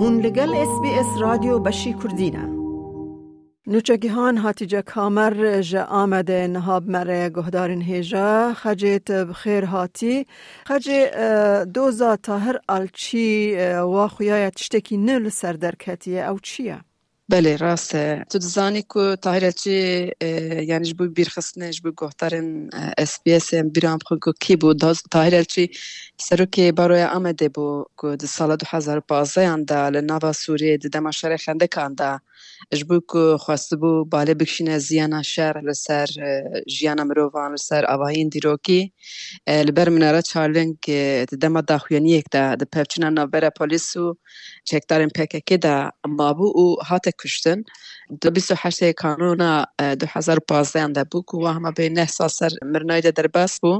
هون لگل SBS رادیو بشی کردینه. نوچگیهان هاتیجا کامر جا آمده نهاب مره گهدارین هیجا خجیت بخیر هاتی خجی دوزا تاهر آلچی و خویای تشتکی نل سردرکتیه او چیه؟ بله راسته تو دزانی که طاهر چی یعنی جبوی بیرخصنه جبوی گفتارن SBS بیرام خود کی بود طاهر چی سرو که برای آمده بود که در سال 2015 انده لنوا سوریه دم شهر خندق انده جبوی که خواسته بود باله بکشینه زیان شهر لسر جیان مروان لسر آواین دیروکی لبر مناره چالنگ دم داخویانی یک ده پفچنا نبره پلیسو چکدارن پککی ده مابو او هات کشتن 28 کانون 2015 انده بو که همه به نه ساسر مرنای ده در بس بو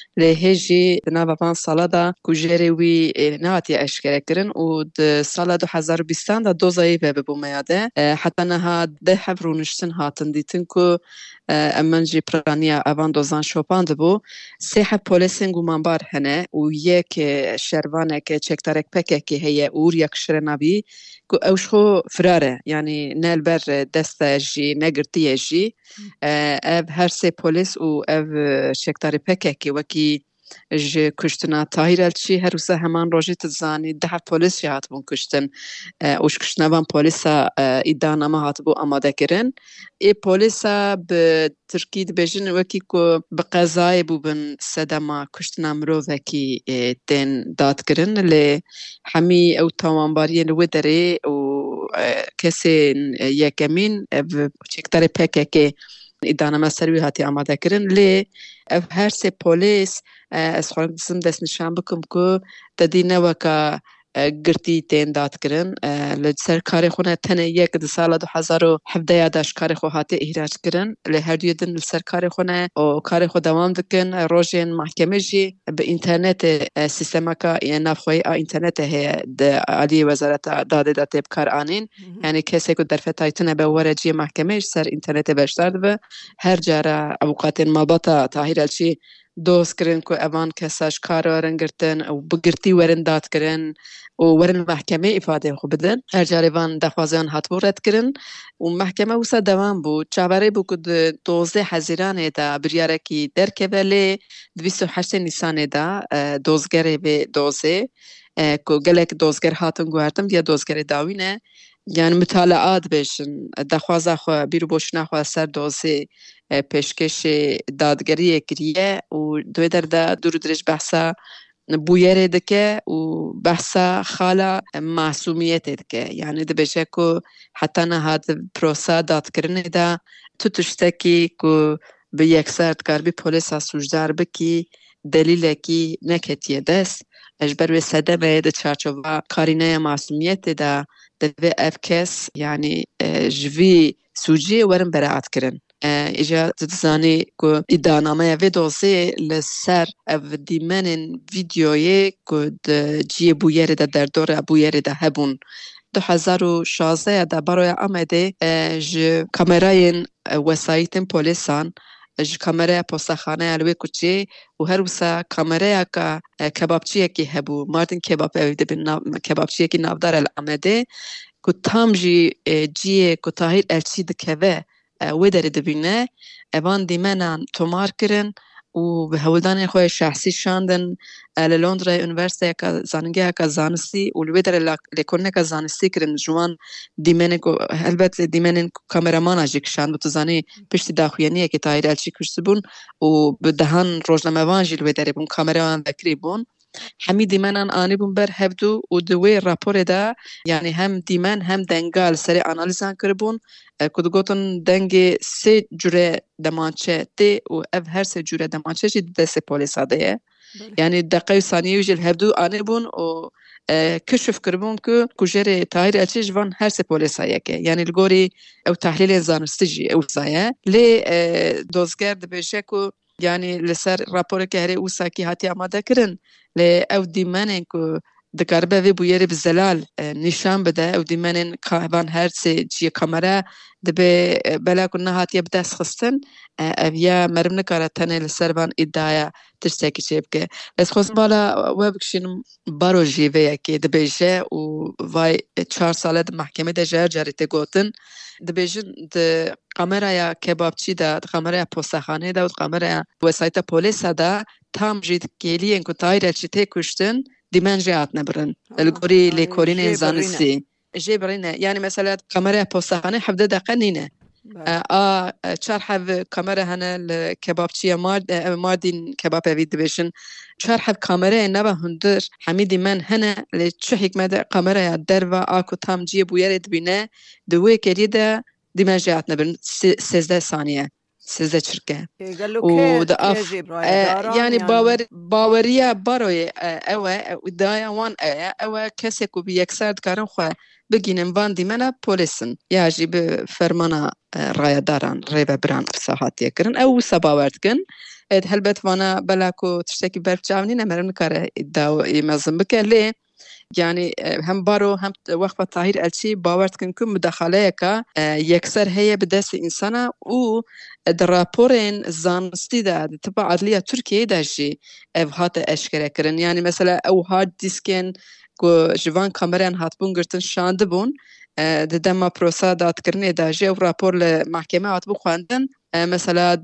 لهجی نوا 5 ساله ده کجری وی نهاتی اشکره کرن و د سال 2020 ده دوزایی به بو میاده حتی نه ده حبرونشتن هاتن دیتن که امنجی پرانیا اوان دوزان شوپاند بو سه پلیسن گومانبار هنه و یک شروانه که چکتارک پکه که هی اور یک شرنابی که اوشخو فراره یعنی نل بر دست جی نگرتی جی اف هر سه پلیس و اف چکتاری پکه که وکی ج کشتنا طاهر چی هر روز همان روزی تزانی 10 پلیس هات بون کشتن اوش کشتنوان پلیسا ایدانما هات بو آماده کرن ای پلیسا به ترکی دبیجن وکی که به قضای بو بن صدما کشتنا مرو وکی تن داد کرن لی همی او توانباری لو داره و کسی یکمین چکتار پکه که ایدانما سروی هاتی آماده کرن لی هر سه پلیس از خواهد دست نشان بکم که دادینه وکا گرتی تین داد کرن لسر کاری خونه تنه یک د سال 2017 داش کاری خو هاتی احراج کرن لی هر دوی دن لسر کاری خونه و کاری خو دوام دکن روزین محکمه جی به اینترنت سیستما که نافخوی اینترنت هی د عالی وزارت داده داده بکار آنین یعنی کسی که در فتایتونه به ورجی محکمه سر اینترنت بشترد به هر جاره اوقات مابطا طاهر چی دوست کرن که اوان کساش کار ورن گرتن و بگرتی ورن داد کرن و ورن محکمه افاده خو بدن هر جاره وان دخوازیان هات رد کرن و محکمه وسا دوام بود چابره بو که 12 حزیران دا بریاره کی درکه ولی 28 نیسان دا دوزگره به دوزه که گلک دوزگر هاتن گوهرتم دیا دوزگر داوینه یعنی مطالعات بشن دخوازه خو بیرو بوشنا خو سر دوزه پیشکش دادگری کریه و دوی در دور درش بحثا بویره دکه و بحثا خالا معصومیت دکه یعنی ده بشه که حتی نه هاد پروسا داد کرنه ده تو تشتکی که به یک سرد کار بی پولیس سوجدار بکی دلیل کی نکتیه دست اجبر به صدمه ده چارچوبا کارینه معصومیت ده دوی افکس یعنی جوی سوجی ورم براعت کرن ایجا تزانی که ایدانامه و دوزه لسر او دیمنن ویدیوی که جی بویره در دور بویره ده هبون 2016 ده برای آمده کامرای وسایت پولیسان کامرای پستخانه الوی کچی و هر وسا کامرای که کبابچیه که هبو مارتین کباب اویده بین کبابچیه که نافدار الامده که تام جیه که طاهر الچی دکوه و داره دبینه اوان دیمنان تومار کرن و به هولدان خوی شخصی شاندن لندن یونیورسیته که زانگه که زانستی و لوی داره لکنه که زانستی کرن جوان دیمنه که البته دیمنه کامرامان اجیک شاند و تو زانی پشت داخویانیه که طاهر الچی کشته بون و به دهان روزنامه وانجی لوی داره بون کامرامان بکری بون همی دیمنان آنی بون بر هفدو و دوی راپور ده یعنی هم دیمن هم دنگال سری آنالیزان کربون کدو گوتن دنگ سه جوره دمانچه تی و اف هر سه جوره دمانچه چی دست پولیسا ده یعنی دقیق ثانیه جل هفدو آنی بون و کشف کربون که کجره طاهر الچی جوان هر سه پولیسا یکه یعنی الگوری او تحلیل زانستجی او سایه لی دوزگر دبیشه که یعنی لسر راپور که هره اوسا کی هاتی آماده کرن لی او دیمنن که دکاربه وی بویری بزلال نشان بده و دیمنن کاهبان هر سه جی کامرا دبه بلا کنه هاتیه بدست خستن اویا مرم نکاره تنه لسربان ادعا تشتکی چه بکه بس خوص بالا و بکشیم بارو جیوه که دبیجه و وای 4 ساله ده محکمه ده جاری تگوتن دبیجن ده قمرای کبابچی ده قمرای پستخانه ده و قمرای وسایت پلیس ده tam jid geliyen ku tayre çite kuştun dimen jat nebrin الگوری لیکورین انسانسی جبرینه یعنی مثلا کامera پستخانه 17 دقیقه نینه چهار حب کامera هنه کبابچی ماردین کباب وید بشن چهار حب کامera نبا هندر حمیدی من هنه چه حکمت کامera در و آکو تام جیه بویرد بینه دوی کلیده دیمن جات نبرن 13 ثانیه 13 چرکه و داف يعني باوريا باروي اوا ودايا وان اوا كسي كو بيكسر دكارن خو بگینن وان دیمنا پولیسن یا جیب فرمانا رای دارن ریبه بران فساحات یکرن او سباورد کن هلبت وانا بلاکو تشتکی برف جاونی نمرن کاره ادعا یمزن بکه لی يعني هم بارو هم وقفة طاهر الشي باورت كنكم مداخلة كا يكسر هي بدس إنسانة و درابورين زانستي دا تبع عدلية تركيا دا شي هات أشكره كرن يعني مثلا أو هارد ديسكين كو جوان كاميران هاتبون قرتن شاندبون دما بروسا دات كرني دا جي و رابور لمحكمة هاتبو خواندن مثلا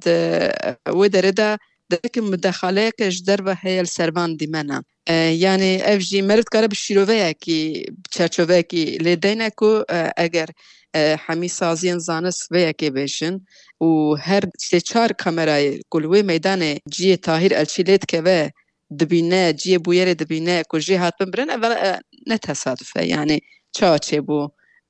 ودردا دكم مداخله كجدر هي السربان ديمانا يعني افجي مرت كاره بشيروه كي چرچوه كي لدينا كو اگر حمي سازين زانس ويا كي بيشن و هر چار كاميرا كلوي ميدان جي طاهر الشيلت كبه دبينه جي بوير دبينه كو جي هات بمرن اول نتصادفه يعني چاچه بو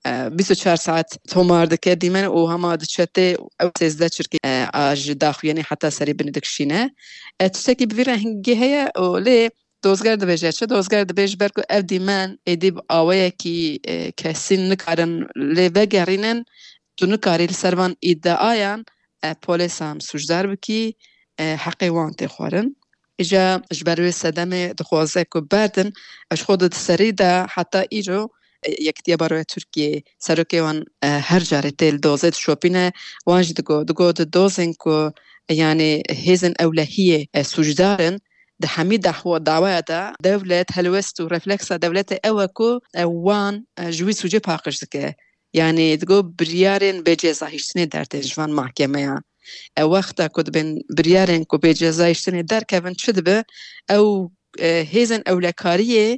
24 ساعت تومارد که دیمن او هم دچته او 13 چرکی اج داخل یعنی حتی سری بندکشینه تشتکی بویره هنگی هیا او لی دوزگر دبیجه چه دوزگر دبیج برکو اف دیمن ادیب آوه کی کسین نکارن لی وگرینن تو نکاری لسروان ادعایان پولیس هم سوجدار بکی حقی وانتی خوارن اجا جبروی صدمه دخوازه که بردن اش خود سری ده حتی ایجو یکتیه برای ترکیه سروکی وان هر جاره تیل دوزید شوپینه وانج دگو دوزن که یعنی هیزن اولهیه سوجدارن ده همه دعوه ده دولت هلوست و رفلکس دولت اوکو وان جوی سوجه پاکش دکه یعنی دگو بریارن به جزایشتنی در تجوان محکمه وقتا کد بین بریارن که به جزایشتنی در کون شد به او هیزن اولکاریه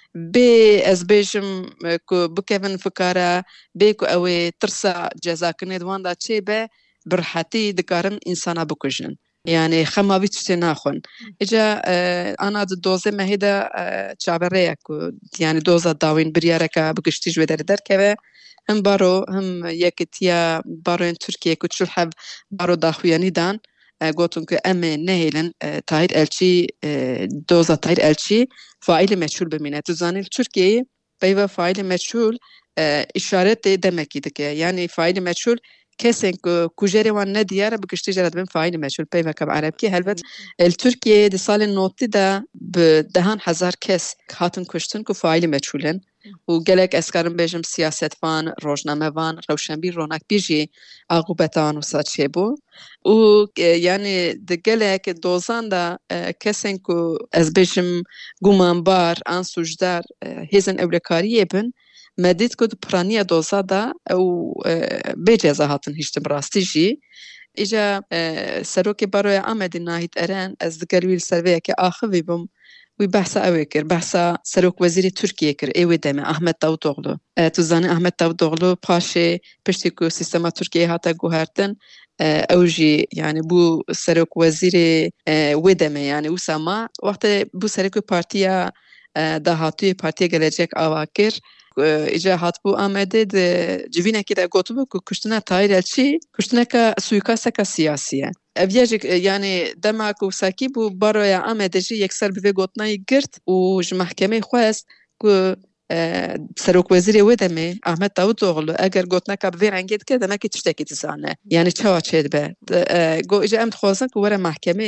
بي از بيجم كو بكفن فكارا بيكو اوي ترسا جزا كنيد واندا چه به برحتي دكارن انسانا بكجن يعني خما بيتشتي ناخن اجا انا دوزه مهيدا چابريا كو يعني دوزه داوين برياركا بكشتي جو در كبه هم بارو هم يكتيا بارو تركيا كو تشحب بارو داخوياني دان قلتن که امه نهیلن تایر الچی دوزا تایر الچی فاعل مجهول بمینه تو زانی ترکیه بیوا فاعل مجهول اشارت دمکی دکه یعنی فاعل مجهول کسی که کجری وان ندیاره بکشتی جرات بین فاعل مجهول بیوا کب عرب کی هلبت الترکیه دی سال نوتی دا به 10,000 کس هاتن کشتن که فاعل مجهولن و گلک اسکارم بیجم سیاست وان روزنامه وان روشنبیر رونق بیجی عقوبتان و ساچه بو و یعنی دگلک دوزان دا کسین که از بیجم گمانبار آن سوجدار هیزن اولکاریه بن مدید که پرانی دوزا دا او بیجازه هاتن هیچتم راستی جی ایجا سروک باروی آمدی ناهید ارن از دگلویل سرویه که آخوی بم وی بحثا اوه کر بحثا سروک وزیر ترکیه کر ایوه دمه احمد داوودوغلو تو زانی احمد داوودوغلو پاشه پشتی که سیستما ترکیه هاتا گوهرتن اوجی يعني بو سروك وزير ودمه يعني وسما وقت بو سروك بارتيا دهاتوی پارتیا گلجک آواکر اجا هات بو آمده جوینه که دا گوتو بو که کشتنه تایر چی کشتنه که سویکاسته که سیاسیه اویاجک یعنی دما کو ساکی بو باروی آمده جی یکسر به گوتنای گرد و محکمه خواست که سروک وزیر ودمه احمد داوودوغلو اگر گوتنه که به رنگید که دما که تشتکی تزانه یعنی چه چید به گو اجا ام خوازن که وره محکمه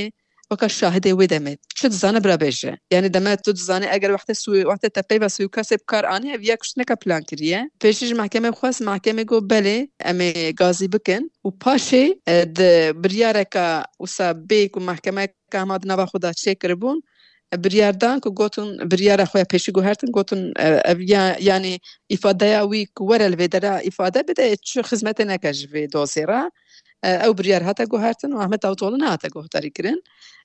وەکە شاهدێ وێ دەمێت چ دزانە برا بێژە یعنی دەمێت تو دزانێ ئەگەر وەختە تەپەی بە سوی کەسێ بکارانێ ئەڤیا کوشتنەکە پلان کردیە پێشیش محکەمە خواست محکەمە گۆ بەلێ ئەمێ گازی بکەن و پاشێ بریارێکە وسا بێک و محکەمەکە هەماد ناوا خوددا چێ کردبوون بریاردان که گوتن بریار خواه پیشی گوهرتن گوتن یعنی ifadeye wî were li vê dere ifade bide çi xizmetê neke ji vê dosê re ew biryar hate guhertin û Ahmet Davutoğlu nehate guhdarî kirin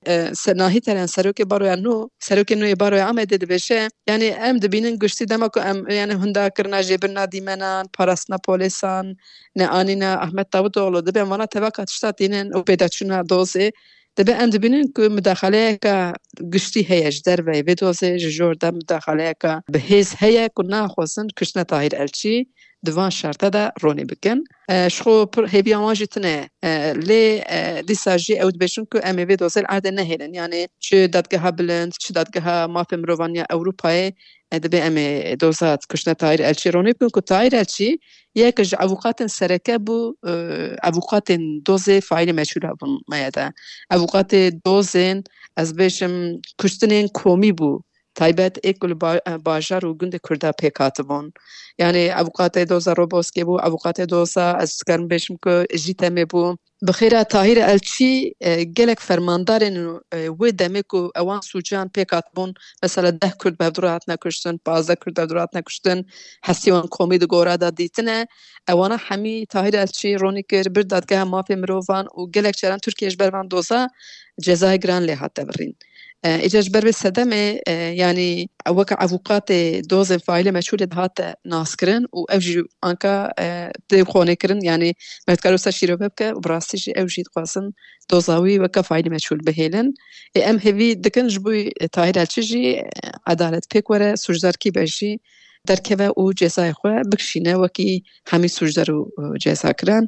nahî teren serokê baroya nû serokê nûyê baroya Amedê dibêje yani em dibînin giştî dema ku em yani hunda kirina jêbirina dîmenan parastina polîsan ne anîne Ahmet Davutoğlu dibe wana tevaka tişta tînin û pêdaçûna dosê dibe em dibînin ku müdaxaleyeka giştî heye ji derve vê dosê ji jor de müdaxaleyeka bi hêz heye ku naxwazin kiştina Tahir Elçî divan şarta da ronê bikin ji xwe pir hêviya wan jî tune lê dîsa jî ew dibêjin ku em ê vê dosê li erdê nehêlin yani çi dadgeha bilind çi dadgeha mafê mirovaniya Ewropayê dibe em ê doza kiştina Tahir Elçî ronê bikin ku Tahir Elçî yek ji avukatên sereke bû avukatên dozê faîlê meçhûl hebûn maya de avukatê dozên ez bêjim kuştinên komî bû taybet êk li bajar û gundê Kurda pêk hatibûn yani avukatê doza Roboskê bû avukatê doza ez dikarim bêjim ku jî temê bû bi xêra Tahir Elçî gelek fermandarên wê demê ku ewan sûcan pêk hatibûn mesela 10 Kurd bevdûra hatine kuştin 15 Kurd bevdûra hatine kuştin hestî wan komî di gora da dîtine ewana hemî Tahir Elçî ronî kir bir dadgeha mafê mirovan û gelek çaran Tirkiye ji ber van doza cezayê giran lê hat devirîn îca ji ber vê sedemê yani weka avukatê dozên faîlê meçhûlê dihate naskirin û ew jî anka tê xonêkirin yani mevtkar wisa şîrove bike û bi rastî jî ew jî dixwazin doza wî weka faîlê meçhûl bihêlin em hêvî dikin ji bo Tahir Elçî jî edalet pêk were sûcdarkî be jî derkeve û cezayê xwe bikişîne wekî hemî sûcdar û ceza kirin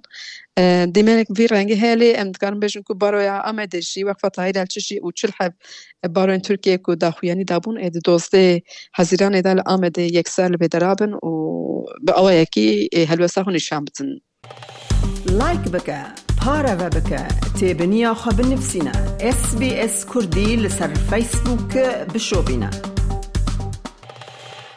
demek vî rengî heye lê em dikarin bêjin ku baroya Amedê jî wekfa Tahir Elçî jî û çil hev baroyên Tirkiye ku daxuyanî dabûn ê di dozdê hezîranê de li Amedê yekser li vê derabin û bi awayekî helwesta xwe nîşan bidin. Like bike, pareve bike, têbiniya xwe binivîne. SBS Kurdî li ser Facebook bişopîne.